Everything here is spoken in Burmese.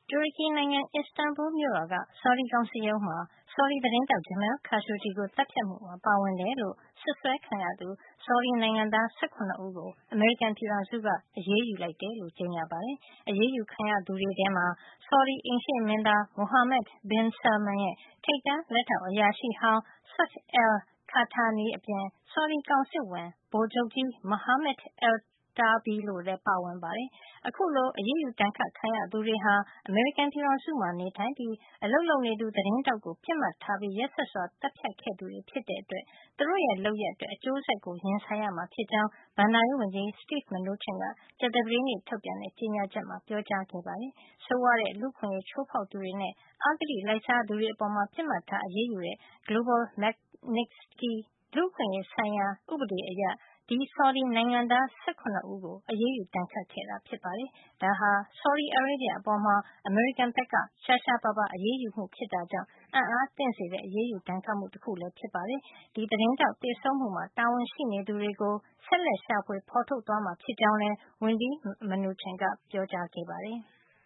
တူရကီနိုင်ငံ Istanbul မြို့တော်က ဆော်ဒီကောင်စစ်ရုံးမှာ ဆော်ဒီသတင်းထောက် Jamal Khashoggi ကို သတ်ဖြတ်မှုမှာ ပါဝင်တယ်လို့ စွပ်စွဲခံရသူ ဆော်ဒီနိုင်ငံသား ၁၇ ဦးကို အမေရိကန်ပြည်ထောင်စုက အရေးယူလိုက်တယ်လို့ ကြေညာပါတယ်။ အရေးယူခံရသူတွေထဲမှာ ဆော်ဒီအိမ်ရှေ့မင်းသား Mohammed bin Salman ရဲ့ ထိပ်တန်းလက်ထောက်အရာရှိဟောင်း Saud al-Qahtani အပြင် ဆော်ဒီကောင်စစ်ဝန် ဗိုလ်ချုပ်ကြီး Mohammed Alotaibi တို့လည်း ပါဝင်ပါတယ်။ အခုလို အရေးယူဒဏ်ခတ်ခံရသူတွေဟာ အမေရိကန်ပြည်ထောင်စုမှာ နေထိုင်ပြီး အလုပ်လုပ်နေသူ သတင်းထောက်ကို ပစ်မှတ်ထားပြီး ရက်စက်စွာ သတ်ဖြတ်ခဲ့သူတွေ ဖြစ်တဲ့အတွက် သူတို့ရဲ့ လုပ်ရပ်အတွက် အကျိုးဆက်ကို ရင်ဆိုင်ရမှာ ဖြစ်ကြောင်း ဘဏ္ဍာရေးဝန်ကြီး Steve Mnuchin က ကြာသပတေးနေ့ ထုတ်ပြန်တဲ့ ကြေညာချက်မှာ ပြောကြားခဲ့ပါတယ်။ ဆိုးဝါးတဲ့ လူ့အခွင့်ရေးချိုးဖေါက်သူတွေနဲ့ အဂတိလိုက်စားသူတွေ အပေါ် ပစ်မှတ်ထား အရေးယူတဲ့ Global Magnitsky လူ့အခွင့်ရေးဆိုင်ရာ ဥပဒေအရ ဒီဆော်ဒီနိုင်ငံသား ၁၇ ဦးကို အရေးယူဒဏ်ခတ်ခဲ့တာ ဖြစ်ပါတယ်။ ဒါဟာ ဆော်ဒီအာရေဗျအပေါ် အမေရိကန်ဘက်က ရှားရှားပါးပါး အရေးယူမှု ဖြစ်တာကြောင့် အံ့အားသင့်စေတဲ့ အရေးယူဒဏ်ခတ်မှု တခုလည်း ဖြစ်ပါတယ်။ ဒီသတင်းထောက် သေဆုံးမှုမှာ တာဝန်ရှိနေသူတွေကို ဆက်လက်ရှာဖွေ ဖေါ်ထုတ်သွားမှာ ဖြစ်ကြောင်းလည်း ဝန်ကြီး Mnuchin ကပြောကြားခဲ့ပါတယ်။